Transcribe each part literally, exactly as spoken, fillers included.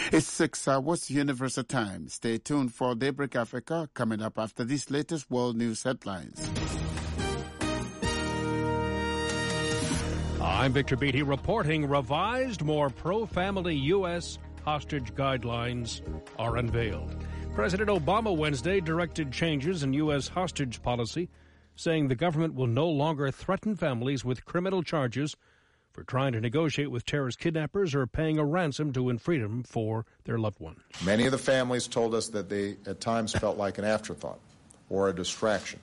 It's six hours Universal Time. Stay tuned for Daybreak Africa coming up after these latest world news headlines. I'm Victor Beatty reporting revised, more pro-family U S hostage guidelines are unveiled. President Obama Wednesday directed changes in U S hostage policy, saying the government will no longer threaten families with criminal charges for trying to negotiate with terrorist kidnappers or paying a ransom to win freedom for their loved one. Many of the families told us that they at times felt like an afterthought or a distraction,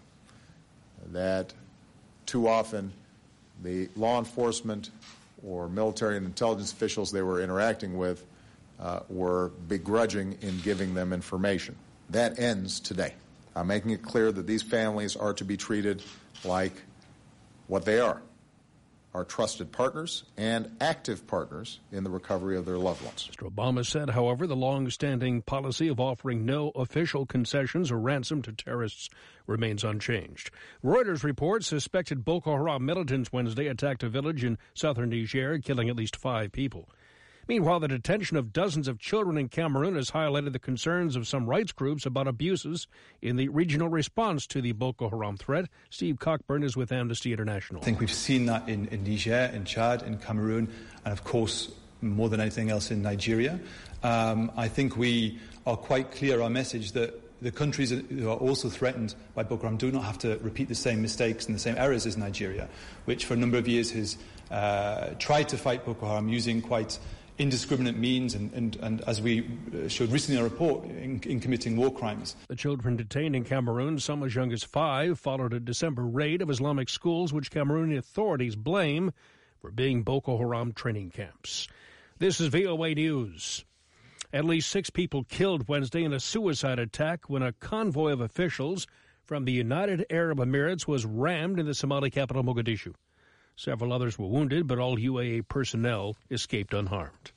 that too often the law enforcement or military and intelligence officials they were interacting with uh, were begrudging in giving them information. That ends today. I'm making it clear that these families are to be treated like what they are, our trusted partners and active partners in the recovery of their loved ones. Mister Obama said, however, the long-standing policy of offering no official concessions or ransom to terrorists remains unchanged. Reuters reports suspected Boko Haram militants Wednesday attacked a village in southern Niger, killing at least five people. Meanwhile, the detention of dozens of children in Cameroon has highlighted the concerns of some rights groups about abuses in the regional response to the Boko Haram threat. Steve Cockburn is with Amnesty International. I think we've seen that in, in Niger, in Chad, in Cameroon, and of course, more than anything else, in Nigeria. Um, I think we are quite clear, our message, that the countries who are also threatened by Boko Haram do not have to repeat the same mistakes and the same errors as Nigeria, which for a number of years has uh, tried to fight Boko Haram using quite indiscriminate means and, and, and as we showed recently in a report, in, in committing war crimes. The children detained in Cameroon, some as young as five, followed a December raid of Islamic schools, which Cameroonian authorities blame for being Boko Haram training camps. This is V O A News. At least six people killed Wednesday in a suicide attack when a convoy of officials from the United Arab Emirates was rammed in the Somali capital, Mogadishu. Several others were wounded, but all U A E personnel escaped unharmed.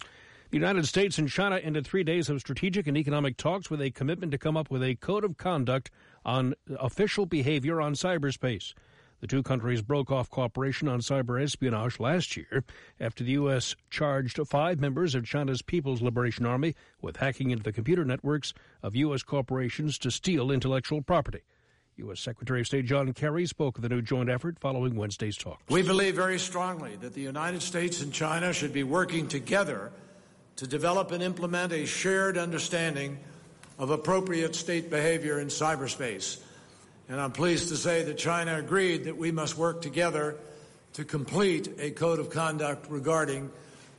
The United States and China ended three days of strategic and economic talks with a commitment to come up with a code of conduct on official behavior on cyberspace. The two countries broke off cooperation on cyber espionage last year after the U S charged five members of China's People's Liberation Army with hacking into the computer networks of U S corporations to steal intellectual property. U S Secretary of State John Kerry spoke of the new joint effort following Wednesday's talks. We believe very strongly that the United States and China should be working together to develop and implement a shared understanding of appropriate state behavior in cyberspace. And I'm pleased to say that China agreed that we must work together to complete a code of conduct regarding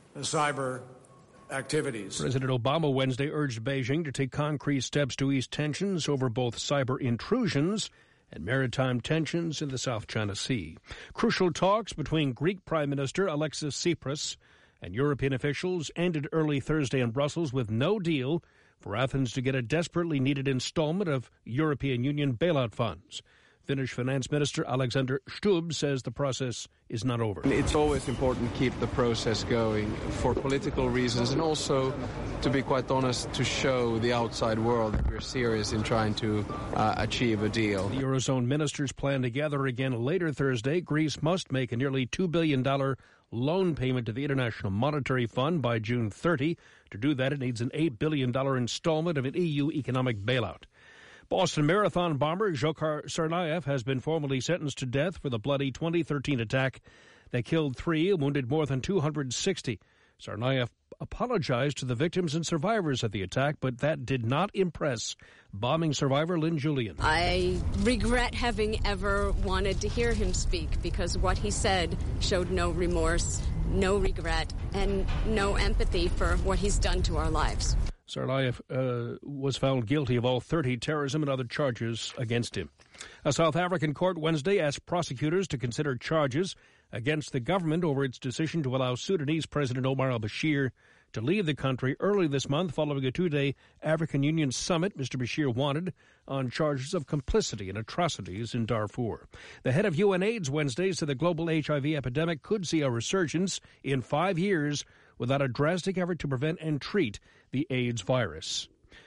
cyber activities. President Obama Wednesday urged Beijing to take concrete steps to ease tensions over both cyber intrusions and maritime tensions in the South China Sea. Crucial talks between Greek Prime Minister Alexis Tsipras and European officials ended early Thursday in Brussels with no deal for Athens to get a desperately needed installment of European Union bailout funds. Finnish Finance Minister Alexander Stubb says the process is not over. It's always important to keep the process going for political reasons and also, to be quite honest, to show the outside world that we're serious in trying to uh, achieve a deal. The Eurozone ministers plan to gather again later Thursday. Greece must make a nearly two billion dollars loan payment to the International Monetary Fund by June thirtieth. To do that, it needs an eight billion dollars installment of an E U economic bailout. Boston Marathon bomber Dzhokhar Tsarnaev has been formally sentenced to death for the bloody twenty thirteen attack that killed three and wounded more than two hundred sixty. Tsarnaev apologized to the victims and survivors of the attack, but that did not impress bombing survivor Lynn Julian. I regret having ever wanted to hear him speak because what he said showed no remorse, no regret, and no empathy for what he's done to our lives. Tsarnaev uh, was found guilty of all thirty terrorism and other charges against him. A South African court Wednesday asked prosecutors to consider charges against the government over its decision to allow Sudanese President Omar al-Bashir to leave the country early this month following a two-day African Union summit Mister Bashir wanted on charges of complicity in atrocities in Darfur. The head of UNAIDS Wednesday said the global H I V epidemic could see a resurgence in five years without a drastic effort to prevent and treat the AIDS virus.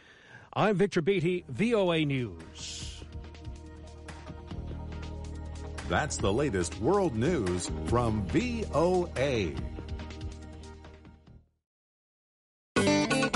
I'm Victor Beatty, V O A News. That's the latest world news from V O A.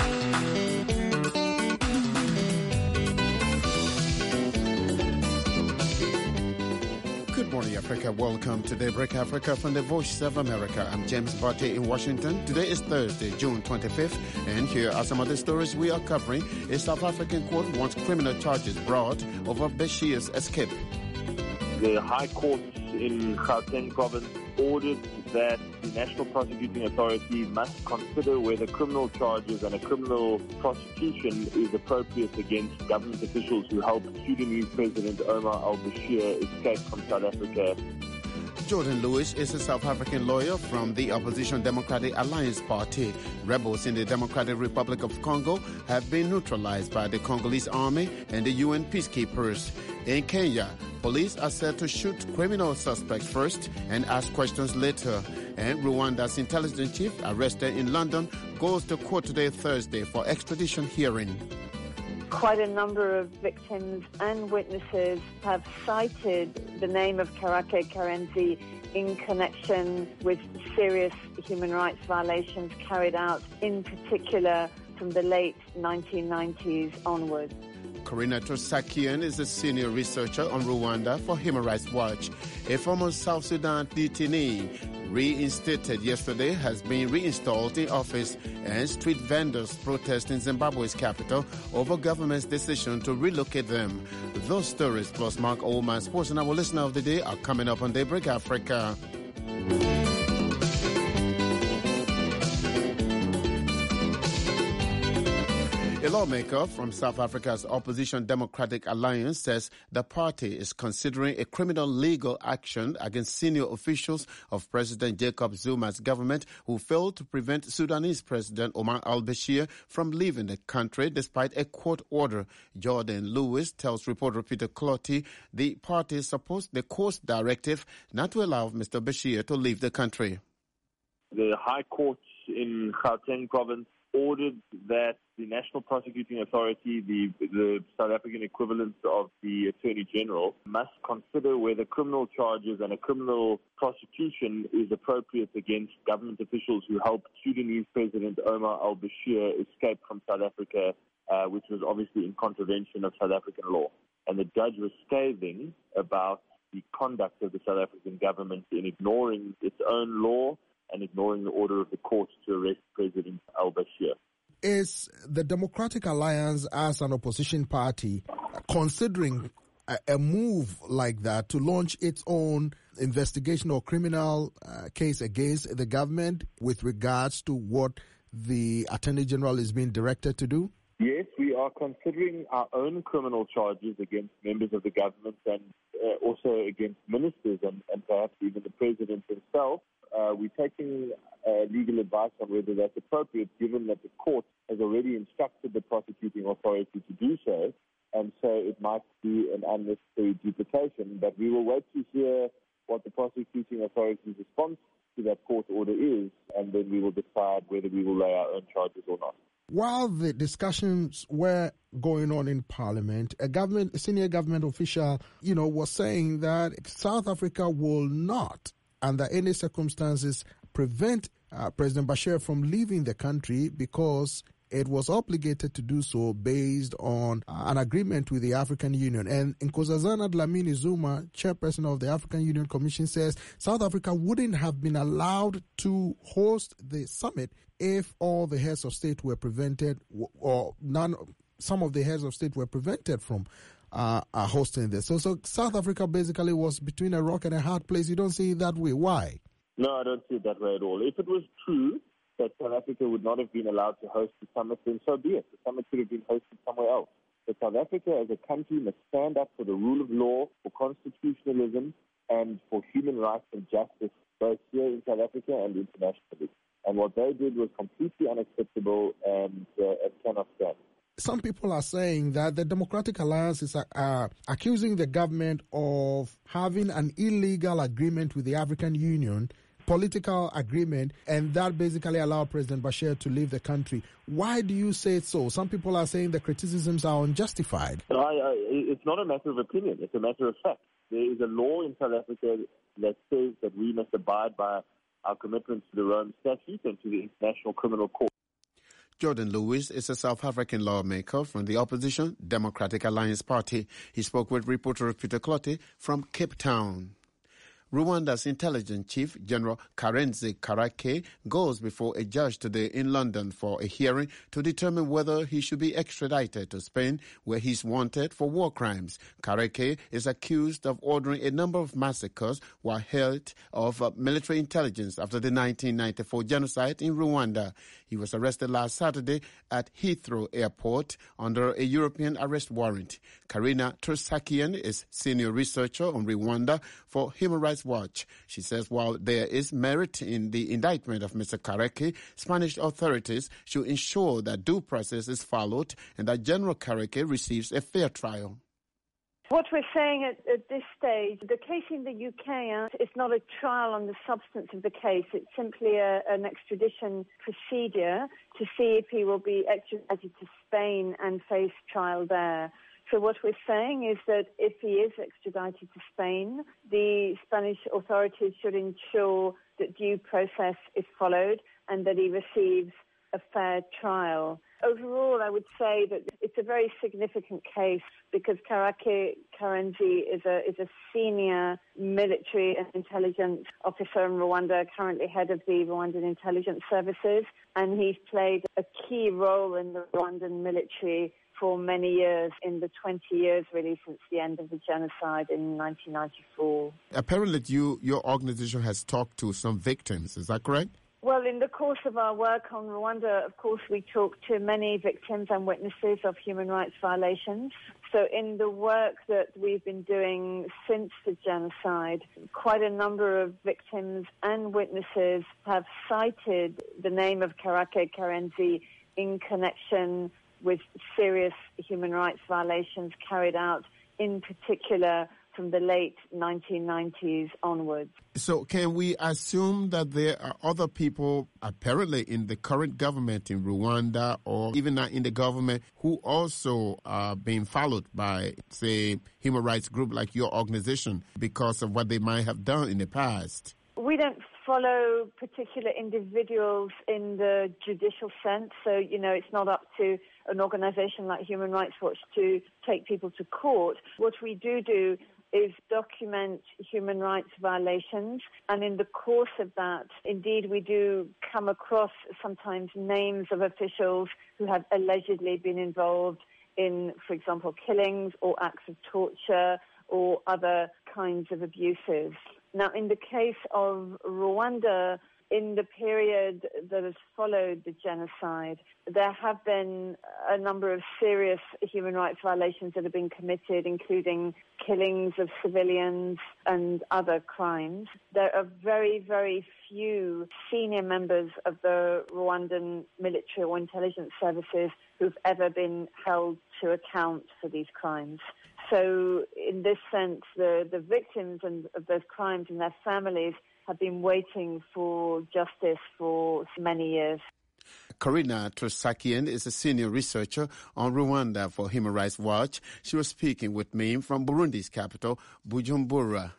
Africa. Welcome to Daybreak Africa from the Voice of America. I'm James Barty in Washington. Today is Thursday, June twenty-fifth, and here are some of the stories we are covering. A South African court wants criminal charges brought over Bashir's escape. The High Court in Gauteng province ordered that the National Prosecuting Authority must consider whether criminal charges and a criminal prosecution is appropriate against government officials who helped Sudanese President Omar al-Bashir escape from South Africa. Jordan Lewis is a South African lawyer from the opposition Democratic Alliance Party. Rebels in the Democratic Republic of Congo have been neutralized by the Congolese army and the U N peacekeepers. In Kenya, police are said to shoot criminal suspects first and ask questions later. And Rwanda's intelligence chief, arrested in London, goes to court today, Thursday, for extradition hearing. Quite a number of victims and witnesses have cited the name of Karake Karenzi in connection with serious human rights violations carried out, in particular from the late nineteen nineties onwards. Karina Trosakian is a senior researcher on Rwanda for Human Rights Watch. A former South Sudan detainee reinstated yesterday has been reinstalled in office, and street vendors protest in Zimbabwe's capital over government's decision to relocate them. Those stories plus Mark Oldman Sports and our listener of the day are coming up on Daybreak Africa. A lawmaker from South Africa's opposition Democratic Alliance says the party is considering a criminal legal action against senior officials of President Jacob Zuma's government who failed to prevent Sudanese President Omar al-Bashir from leaving the country despite a court order. Jordan Lewis tells reporter Peter Clotty the party supports the court's directive not to allow Mister Bashir to leave the country. The High Court in Gauteng province ordered that the National Prosecuting Authority, the, the South African equivalent of the Attorney General, must consider whether criminal charges and a criminal prosecution is appropriate against government officials who helped Sudanese President Omar al-Bashir escape from South Africa, uh, which was obviously in contravention of South African law. And the judge was scathing about the conduct of the South African government in ignoring its own law and ignoring the order of the court to arrest President al-Bashir. Is the Democratic Alliance as an opposition party considering a, a move like that to launch its own investigation or criminal uh, case against the government with regards to what the Attorney General is being directed to do? Yes, we are considering our own criminal charges against members of the government and uh, also against ministers and, and perhaps even the President himself. Uh, we're taking uh, legal advice on whether that's appropriate, given that the court has already instructed the prosecuting authority to do so, and so it might be an unnecessary duplication. But we will wait to hear what the prosecuting authority's response to that court order is, and then we will decide whether we will lay our own charges or not. While the discussions were going on in Parliament, a government, a senior government official, you know, was saying that South Africa will not, under any circumstances, prevent uh, President Bashir from leaving the country because it was obligated to do so based on uh, an agreement with the African Union. And Nkosazana Dlamini Zuma, chairperson of the African Union Commission, says South Africa wouldn't have been allowed to host the summit if all the heads of state were prevented, or none, some of the heads of state were prevented from uh, uh, hosting this. So, so South Africa basically was between a rock and a hard place. You don't see it that way. Why? No, I don't see it that way at all. If it was true that South Africa would not have been allowed to host the summit, then so be it. The summit could have been hosted somewhere else. But South Africa as a country must stand up for the rule of law, for constitutionalism, and for human rights and justice, both here in South Africa and internationally. And what they did was completely unacceptable and, uh, and cannot stand. Some people are saying that the Democratic Alliance is uh, accusing the government of having an illegal agreement with the African Union, political agreement, and that basically allowed President Bashir to leave the country. Why do you say so? Some people are saying the criticisms are unjustified. No, I, I, it's not a matter of opinion. It's a matter of fact. There is a law in South Africa that says that we must abide by our commitments to the Rome Statute and to the International Criminal Court. Jordan Lewis is a South African lawmaker from the opposition Democratic Alliance Party. He spoke with reporter Peter Clotty from Cape Town. Rwanda's intelligence chief, General Karenzi Karake, goes before a judge today in London for a hearing to determine whether he should be extradited to Spain, where he's wanted for war crimes. Karake is accused of ordering a number of massacres while head of uh, military intelligence after the nineteen ninety-four genocide in Rwanda. He was arrested last Saturday at Heathrow Airport under a European arrest warrant. Karina Tersakian is senior researcher on Rwanda for Human Rights Watch. She says while there is merit in the indictment of Mister Karake, Spanish authorities should ensure that due process is followed and that General Karake receives a fair trial. What we're saying at, at this stage, the case in the U K uh, is not a trial on the substance of the case. It's simply a, an extradition procedure to see if he will be extradited to Spain and face trial there. So what we're saying is that if he is extradited to Spain, the Spanish authorities should ensure that due process is followed and that he receives a fair trial. Overall, I would say that it's a very significant case because Karake Karenzi is a is a senior military and intelligence officer in Rwanda, currently head of the Rwandan intelligence services, and he's played a key role in the Rwandan military for many years, in the twenty years really since the end of the genocide in nineteen ninety-four. Apparently you, your organization has talked to some victims, is that correct? Well, in the course of our work on Rwanda, of course, we talked to many victims and witnesses of human rights violations. So in the work that we've been doing since the genocide, quite a number of victims and witnesses have cited the name of Karake Karenzi in connection with serious human rights violations carried out, in particular from the late nineteen nineties onwards. So can we assume that there are other people apparently in the current government in Rwanda or even not in the government who also are being followed by, say, human rights group like your organization because of what they might have done in the past? We don't follow particular individuals in the judicial sense. So, you know, it's not up to an organization like Human Rights Watch to take people to court. What we do do is document human rights violations. And in the course of that, indeed, we do come across sometimes names of officials who have allegedly been involved in, for example, killings or acts of torture or other kinds of abuses. Now, in the case of Rwanda, in the period that has followed the genocide, there have been a number of serious human rights violations that have been committed, including killings of civilians and other crimes. There are very, very few senior members of the Rwandan military or intelligence services who've ever been held to account for these crimes. So in this sense, the, the victims and, of those crimes and their families have been waiting for justice for many years. Karina Tersakian is a senior researcher on Rwanda for Human Rights Watch. She was speaking with me from Burundi's capital, Bujumbura.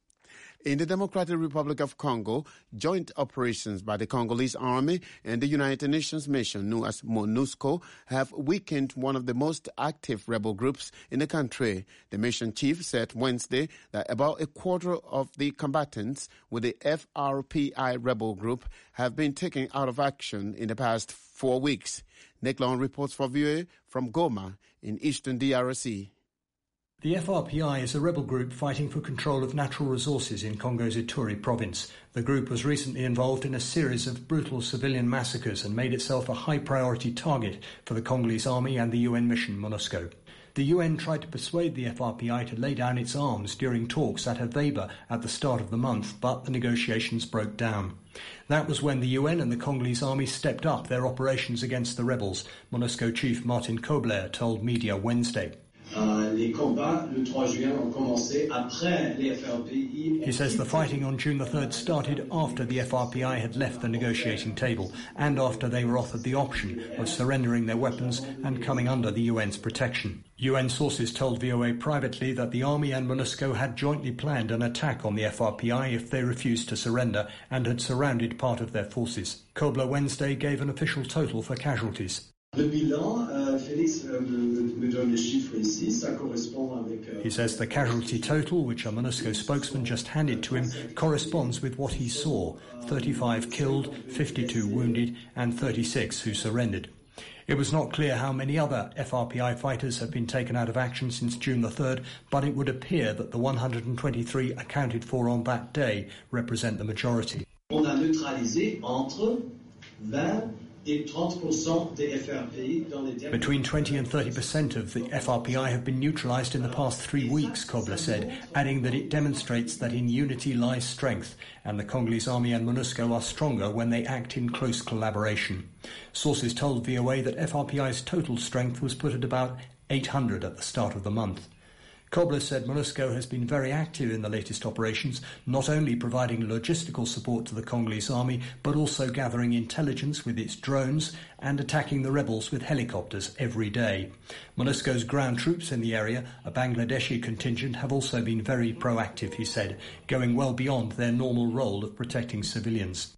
In the Democratic Republic of Congo, joint operations by the Congolese Army and the United Nations mission known as MONUSCO have weakened one of the most active rebel groups in the country. The mission chief said Wednesday that about a quarter of the combatants with the F R P I rebel group have been taken out of action in the past four weeks. Nick Long reports for V O A from Goma in eastern D R C. The F R P I is a rebel group fighting for control of natural resources in Congo's Ituri province. The group was recently involved in a series of brutal civilian massacres and made itself a high-priority target for the Congolese army and the U N mission MONUSCO. The U N tried to persuade the F R P I to lay down its arms during talks at Aveba at the start of the month, but the negotiations broke down. That was when the U N and the Congolese army stepped up their operations against the rebels, MONUSCO chief Martin Kobler told media Wednesday. He says the fighting on June the third started after the F R P I had left the negotiating table and after they were offered the option of surrendering their weapons and coming under the U N's protection. U N sources told V O A privately that the army and MONUSCO had jointly planned an attack on the F R P I if they refused to surrender and had surrounded part of their forces. Kobler Wednesday gave an official total for casualties. The He says the casualty total, which a MONUSCO spokesman just handed to him, corresponds with what he saw: thirty-five killed, fifty-two wounded, and thirty-six who surrendered. It was not clear how many other F R P I fighters have been taken out of action since June the third, but it would appear that the one hundred twenty-three accounted for on that day represent the majority. On a neutralisé entre vingt et trente percent des F R P I dans les derniers... Between twenty and thirty percent of the F R P I have been neutralised in the past three weeks, Kobler said, adding that it demonstrates that in unity lies strength, and the Congolese army and MONUSCO are stronger when they act in close collaboration. Sources told V O A that F R P I's total strength was put at about eight hundred at the start of the month. Kobler said MONUSCO has been very active in the latest operations, not only providing logistical support to the Congolese army, but also gathering intelligence with its drones and attacking the rebels with helicopters every day. MONUSCO's ground troops in the area, a Bangladeshi contingent, have also been very proactive, he said, going well beyond their normal role of protecting civilians.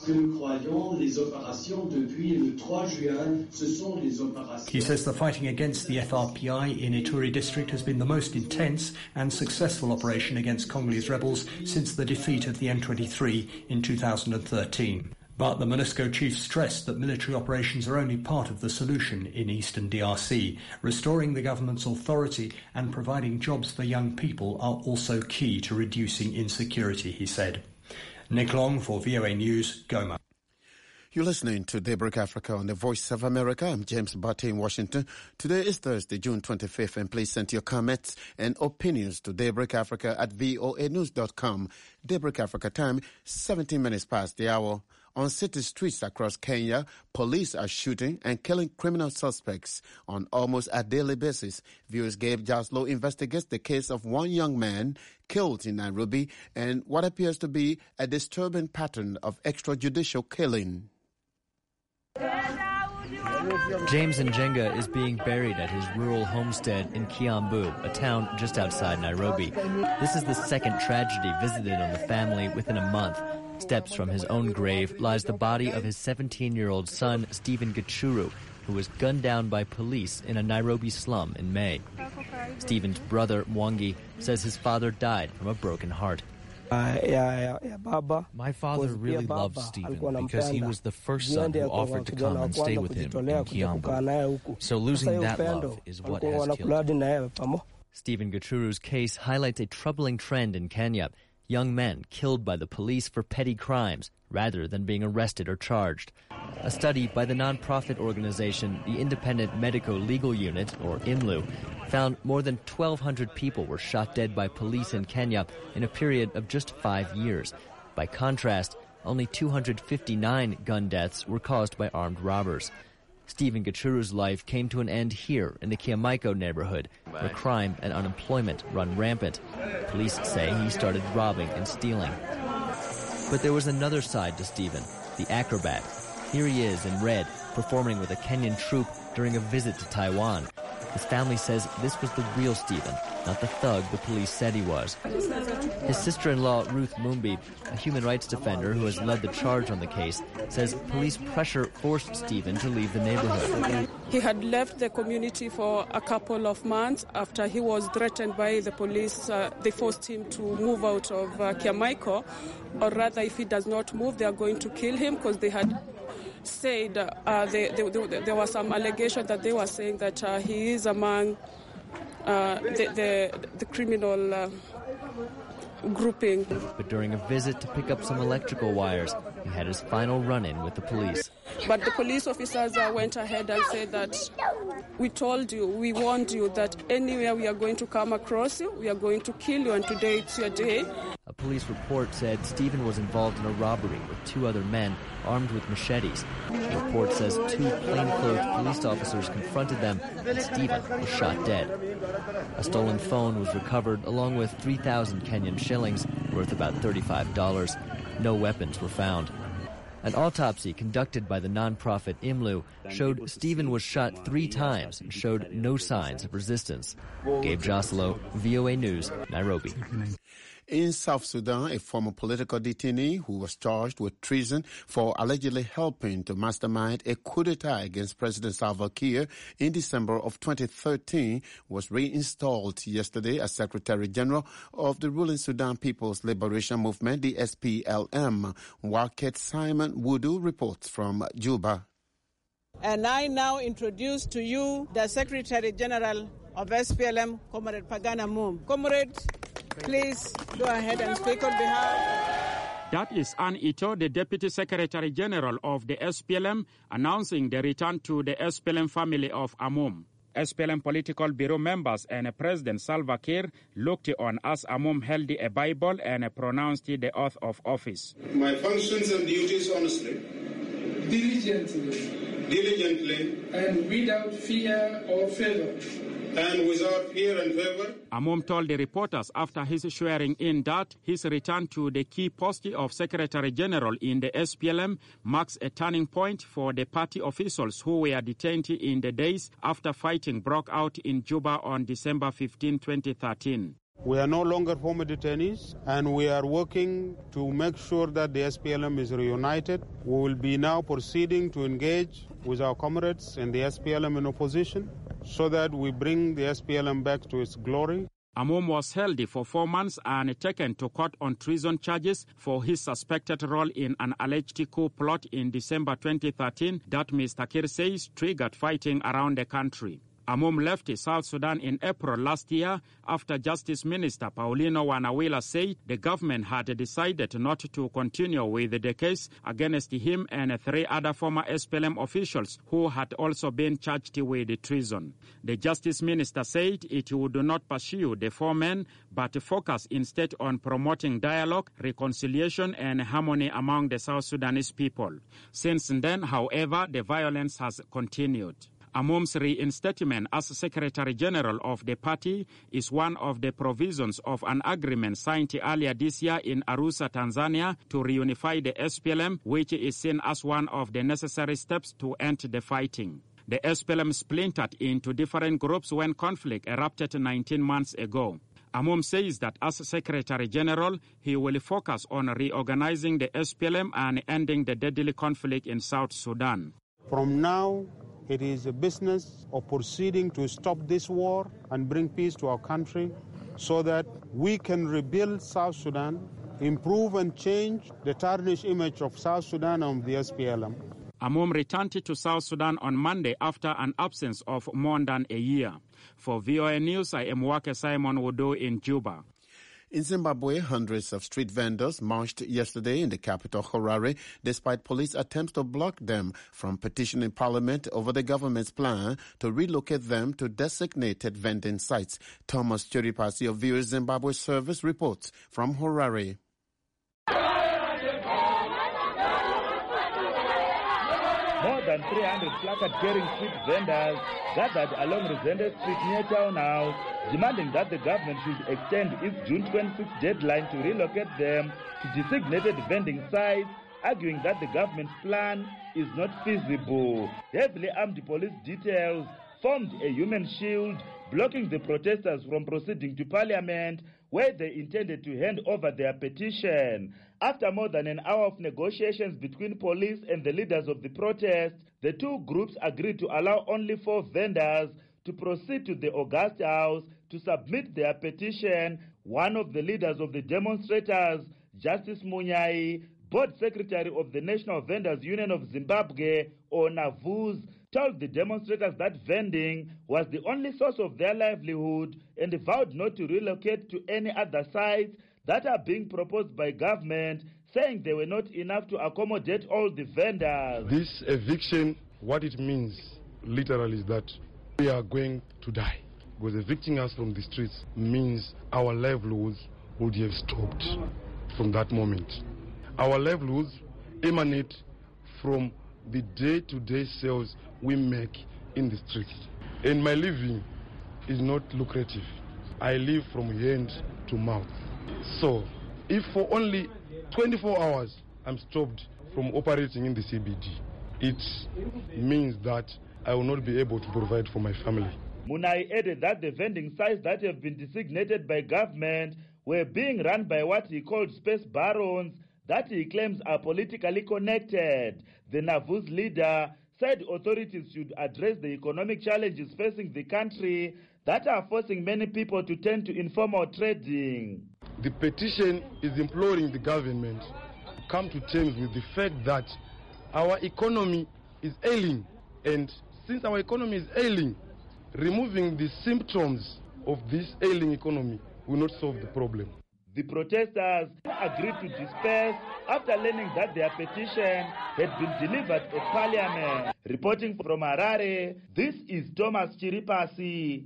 He says the fighting against the F R P I in Ituri district has been the most intense and successful operation against Congolese rebels since the defeat of the M twenty-three in two thousand thirteen. But the MONUSCO chief stressed that military operations are only part of the solution in eastern D R C. Restoring the government's authority and providing jobs for young people are also key to reducing insecurity, he said. Nick Long for V O A News, Goma. You're listening to Daybreak Africa on the Voice of America. I'm James Barty in Washington. Today is Thursday, June twenty-fifth, and please send your comments and opinions to Daybreak Africa at voa news dot com. Daybreak Africa time, seventeen minutes past the hour. On city streets across Kenya, police are shooting and killing criminal suspects on almost a daily basis. Viewers Gabe Jaslow investigates the case of one young man killed in Nairobi and what appears to be a disturbing pattern of extrajudicial killing. James Njenga is being buried at his rural homestead in Kiambu, a town just outside Nairobi. This is the second tragedy visited on the family within a month. Steps from his own grave lies the body of his seventeen-year-old son, Stephen Gachuru, who was gunned down by police in a Nairobi slum in May. Stephen's brother, Mwangi, says his father died from a broken heart. My father really loved Stephen because he was the first son who offered to come and stay with him in Kiambu. So losing that love is what has killed him. Stephen Gachuru's case highlights a troubling trend in Kenya. Young men killed by the police for petty crimes rather than being arrested or charged. A study by the non-profit organization, the Independent Medico-Legal Unit, or I M L U, found more than twelve hundred people were shot dead by police in Kenya in a period of just five years. By contrast, only two hundred fifty-nine gun deaths were caused by armed robbers. Stephen Gachuru's life came to an end here in the Kiamaiko neighborhood, where crime and unemployment run rampant. Police say he started robbing and stealing. But there was another side to Stephen, the acrobat. Here he is in red, performing with a Kenyan troupe during a visit to Taiwan. His family says this was the real Stephen, not the thug the police said he was. His sister-in-law, Ruth Mumbi, a human rights defender who has led the charge on the case, says police pressure forced Stephen to leave the neighborhood. He had left the community for a couple of months after he was threatened by the police. Uh, they forced him to move out of uh, Kiamaiko, or rather, if he does not move, they are going to kill him because they had said uh, they, they, they, there was some allegation that they were saying that uh, he is among uh, the, the, the criminal uh, grouping. But during a visit to pick up some electrical wires, he had his final run-in with the police. But the police officers uh, went ahead and said that we told you, we warned you that anywhere we are going to come across you, we are going to kill you, and today it's your day. A police report said Stephen was involved in a robbery with two other men armed with machetes. The report says two plainclothes police officers confronted them and Stephen was shot dead. A stolen phone was recovered along with three thousand Kenyan shillings, worth about thirty-five dollars. No weapons were found. An autopsy conducted by the non-profit I M L U showed Stephen was shot three times and showed no signs of resistance. Gabe Joslow, V O A News, Nairobi. In South Sudan, a former political detainee who was charged with treason for allegedly helping to mastermind a coup d'etat against President Salva Kiir in December of twenty thirteen was reinstalled yesterday as Secretary General of the ruling Sudan People's Liberation Movement, the S P L M. Waket Simon Wudu reports from Juba. And I now introduce to you the Secretary General of S P L M, Comrade Pagana Moom. Comrade, please go ahead and speak on behalf. That is Anne Ito, the Deputy Secretary General of the S P L M, announcing the return to the S P L M family of Amoum. S P L M political bureau members and President Salva Kiir looked on as Amoum held a Bible and pronounced the oath of office. My functions and duties honestly, diligently, diligently, and without fear or favor. And without fear and favor. Amoum told the reporters after his swearing in that his return to the key post of Secretary General in the S P L M marks a turning point for the party officials who were detained in the days after fighting broke out in Juba on December fifteenth, twenty thirteen. We are no longer former detainees, and we are working to make sure that the S P L M is reunited. We will be now proceeding to engage with our comrades in the S P L M in opposition so that we bring the S P L M back to its glory. Amoum was held for four months and taken to court on treason charges for his suspected role in an alleged coup plot in December twenty thirteen that Mister Kiir says triggered fighting around the country. Amoum left South Sudan in April last year after Justice Minister Paulino Wanawila said the government had decided not to continue with the case against him and three other former S P L M officials who had also been charged with treason. The Justice Minister said it would not pursue the four men but focus instead on promoting dialogue, reconciliation and harmony among the South Sudanese people. Since then, however, the violence has continued. Amoum's reinstatement as Secretary General of the party is one of the provisions of an agreement signed earlier this year in Arusha, Tanzania, to reunify the S P L M, which is seen as one of the necessary steps to end the fighting. The S P L M splintered into different groups when conflict erupted nineteen months ago. Amoum says that as Secretary General, he will focus on reorganizing the S P L M and ending the deadly conflict in South Sudan. From now, it is a business of proceeding to stop this war and bring peace to our country so that we can rebuild South Sudan, improve and change the tarnished image of South Sudan and the S P L M. Amoum returned to South Sudan on Monday after an absence of more than a year. For V O A News, I am Wake Simon Wudu in Juba. In Zimbabwe, hundreds of street vendors marched yesterday in the capital, Harare, despite police attempts to block them from petitioning Parliament over the government's plan to relocate them to designated vending sites. Thomas Chiripasi of V O A Zimbabwe Service reports from Harare. More than three hundred placard-carrying street vendors gathered along Resende Street near Town House, demanding that the government should extend its June twenty-sixth deadline to relocate them to designated vending sites, arguing that the government's plan is not feasible. Heavily armed police details formed a human shield, blocking the protesters from proceeding to Parliament, where they intended to hand over their petition. After more than an hour of negotiations between police and the leaders of the protest, the two groups agreed to allow only four vendors to proceed to the August House to submit their petition. One of the leaders of the demonstrators, Justice Munyai, board secretary of the National Vendors Union of Zimbabwe, or NAVUZ, told the demonstrators that vending was the only source of their livelihood and vowed not to relocate to any other sites that are being proposed by government, saying they were not enough to accommodate all the vendors. This eviction, what it means literally is that we are going to die, because evicting us from the streets means our livelihoods would have stopped from that moment. Our livelihoods emanate from the day-to-day sales we make in the streets. And my living is not lucrative. I live from hand to mouth. So, if for only twenty-four hours I'm stopped from operating in the C B D, it means that I will not be able to provide for my family. Munai added that the vending sites that have been designated by government were being run by what he called space barons that he claims are politically connected. The Navus leader said authorities should address the economic challenges facing the country that are forcing many people to turn to informal trading. The petition is imploring the government to come to terms with the fact that our economy is ailing, and since our economy is ailing, removing the symptoms of this ailing economy will not solve the problem. The protesters agreed to disperse after learning that their petition had been delivered at Parliament. Reporting from Harare, this is Thomas Chiripasi.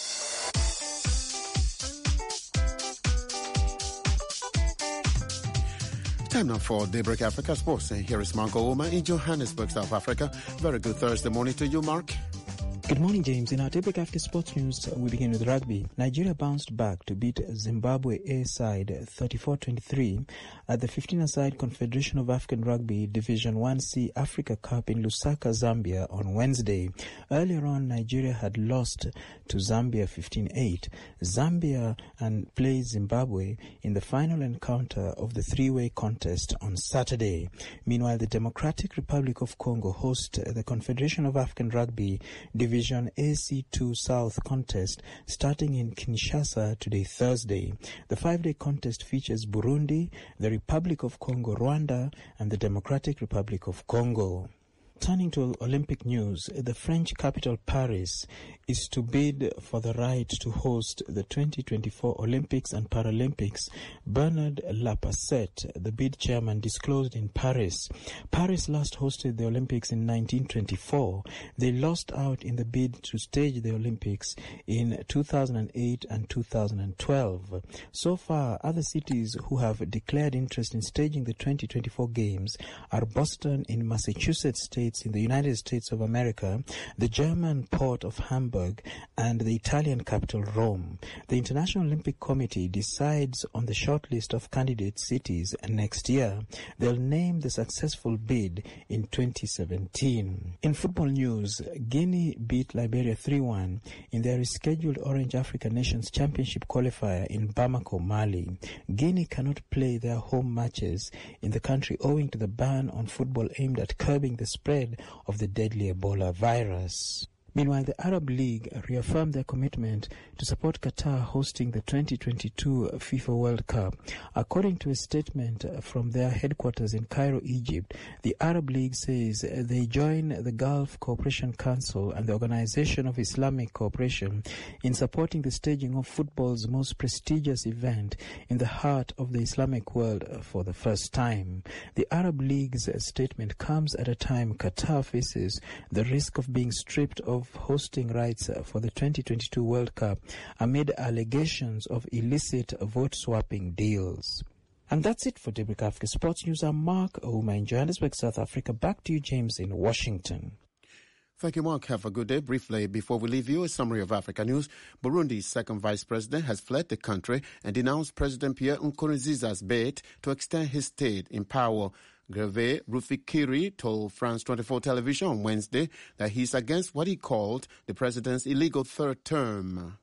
Time now for Daybreak Africa Sports. And here is Marco Oma in Johannesburg, South Africa. Very good Thursday morning to you, Mark. Good morning, James. In our Daybreak After Sports News, we begin with rugby. Nigeria bounced back to beat Zimbabwe A side thirty-four twenty-three at the fifteen-a-side Confederation of African Rugby Division one C Africa Cup in Lusaka, Zambia on Wednesday. Earlier on, Nigeria had lost to Zambia fifteen eight. Zambia and played Zimbabwe in the final encounter of the three-way contest on Saturday. Meanwhile, the Democratic Republic of Congo host the Confederation of African Rugby Division Division A C two South contest starting in Kinshasa today, Thursday. The five-day contest features Burundi, the Republic of Congo, Rwanda, and the Democratic Republic of Congo. Turning to Olympic news, the French capital Paris is to bid for the right to host the twenty twenty-four Olympics and Paralympics. Bernard Lapasset, the bid chairman, disclosed in Paris. Paris last hosted the Olympics in nineteen twenty-four. They lost out in the bid to stage the Olympics in two thousand eight and two thousand twelve. So far, other cities who have declared interest in staging the twenty twenty-four Games are Boston in Massachusetts State in the United States of America, the German port of Hamburg, and the Italian capital Rome. The International Olympic Committee decides on the shortlist of candidate cities next year. They'll name the successful bid in twenty seventeen. In football news, Guinea beat Liberia three one in their rescheduled Orange Africa Nations Championship qualifier in Bamako, Mali. Guinea cannot play their home matches in the country owing to the ban on football aimed at curbing the spread of the deadly Ebola virus. Meanwhile, the Arab League reaffirmed their commitment to support Qatar hosting the twenty twenty-two FIFA World Cup. According to a statement from their headquarters in Cairo, Egypt, the Arab League says they join the Gulf Cooperation Council and the Organization of Islamic Cooperation in supporting the staging of football's most prestigious event in the heart of the Islamic world for the first time. The Arab League's statement comes at a time Qatar faces the risk of being stripped of hosting rights for the twenty twenty-two World Cup amid allegations of illicit vote-swapping deals. And that's it for Daybreak Africa Sports News. I'm Mark Ouma in Johannesburg, South Africa. Back to you, James, in Washington. Thank you, Mark. Have a good day. Briefly, before we leave you, a summary of Africa news. Burundi's second vice president has fled the country and denounced President Pierre Nkurunziza's bid to extend his stay in power. Gervais Ruffikiri told France twenty-four television on Wednesday that he's against what he called the president's illegal third term.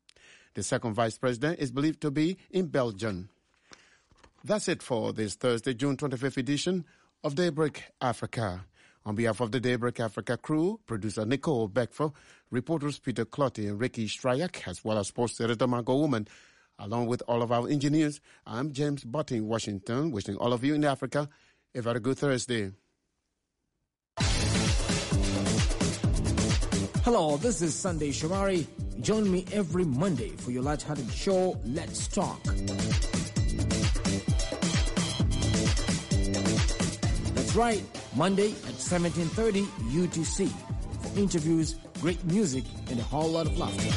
The second vice president is believed to be in Belgium. That's it for this Thursday, June twenty-fifth edition of Daybreak Africa. On behalf of the Daybreak Africa crew, producer Nicole Beckford, reporters Peter Clotty and Ricky Stryak, as well as sports editor Margot Woman, along with all of our engineers, I'm James Butty in Washington, wishing all of you in Africa a very good Thursday. Hello, this is Sunday Shomari. Join me every Monday for your light-hearted show, Let's Talk. That's right, Monday at seventeen thirty U T C for interviews, great music, and a whole lot of laughter.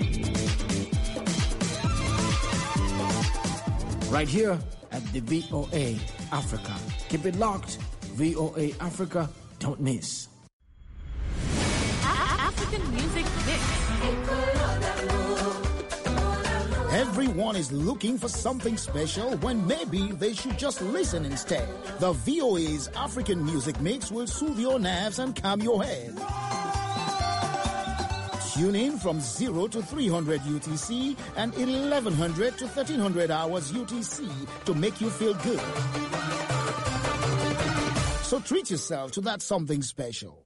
Right here at the V O A Africa. Keep it locked. V O A Africa, don't miss. African Music Mix. Everyone is looking for something special when maybe they should just listen instead. The V O A's African Music Mix will soothe your nerves and calm your head. Tune in from zero to three hundred U T C and eleven hundred to thirteen hundred hours U T C to make you feel good. So treat yourself to that something special.